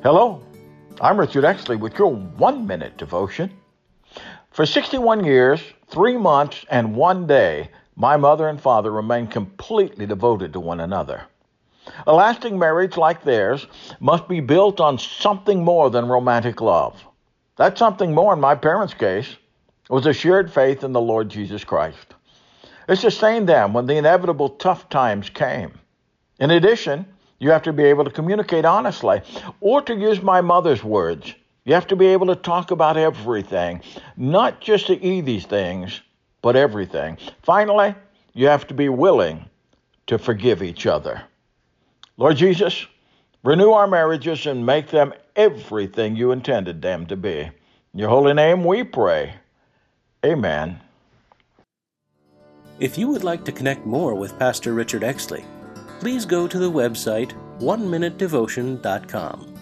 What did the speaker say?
Hello, I'm Richard Exley with your 1-minute devotion. For 61 years, 3 months, and 1 day, my mother and father remained completely devoted to one another. A lasting marriage like theirs must be built on something more than romantic love. That something more in my parents' case was a shared faith in the Lord Jesus Christ. It sustained them when the inevitable tough times came. In addition, you have to be able to communicate honestly, or to use my mother's words, you have to be able to talk about everything, not just the easy things, but everything. Finally, you have to be willing to forgive each other. Lord Jesus, renew our marriages and make them everything you intended them to be. In your holy name we pray. Amen. If you would like to connect more with Pastor Richard Exley, please go to the website oneminutedevotion.com.